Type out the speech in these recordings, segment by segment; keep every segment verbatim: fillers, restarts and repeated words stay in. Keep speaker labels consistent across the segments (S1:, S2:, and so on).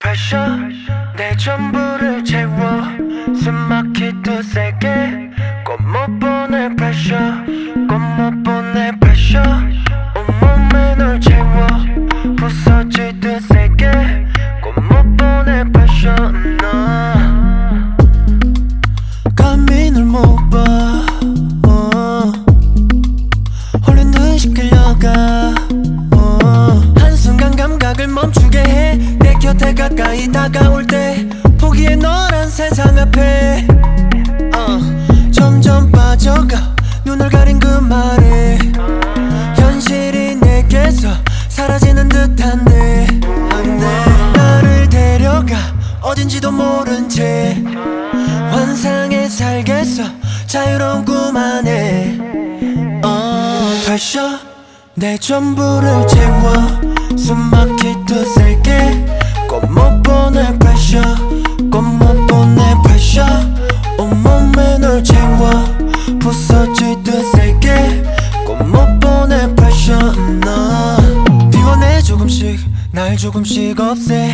S1: pressure 내 전부를 채워 숨막히도 세게 꼭 못 보내 pressure 꼭 못 보내 pressure 온몸에 널 채워 부서지듯 세게 꼭 못 보내 pressure no 감히 널 못 봐 어. 홀린 듯이 끌려가 어. 한순간 감각을 멈추게 해 내 곁에 가까이 다가올 때 포기해 너란 세상 앞에 어. 점점 빠져가 눈을 가린 그 말에 현실이 내게서 사라지는 듯한데 안돼 나를 데려가 어딘지도 모른 채 환상에 살겠어 자유로운 꿈 안에 어. pressure 내 전부를 채워 숨막히듯 세게 꼭 못 보내 pressure 꼭 못 보내 pressure 온몸에 널 채워 부서지듯 세게 꼭 못 보내 pressure no 비워내 조금씩 날 조금씩 없애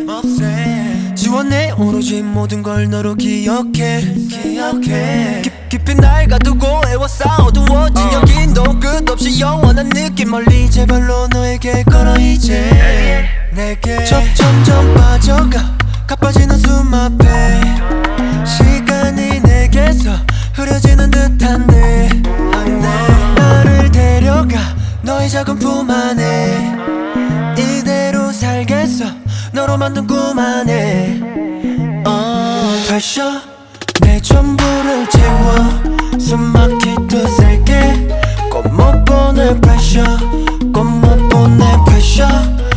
S1: 지워내 오로지 모든 걸 너로 기억해 기억해 깊, 깊이 날 가두고 애워싸 어두워진 uh. 여긴 도 끝없이 영원한 느낌 멀리 제발로 너에게 걸어 이제 내게 점, 점점 빠져가 가빠지는 숨 앞에 시간이 내게서 흐려지는 듯한데 안돼 나를 데려가 너의 작은 품 안에 이대로 살겠어 너로 만든 꿈 안에 어. pressure 내 전부를 채워 숨막히듯 세게 꼭 못 보내 pressure 꼭 못 보내 pressure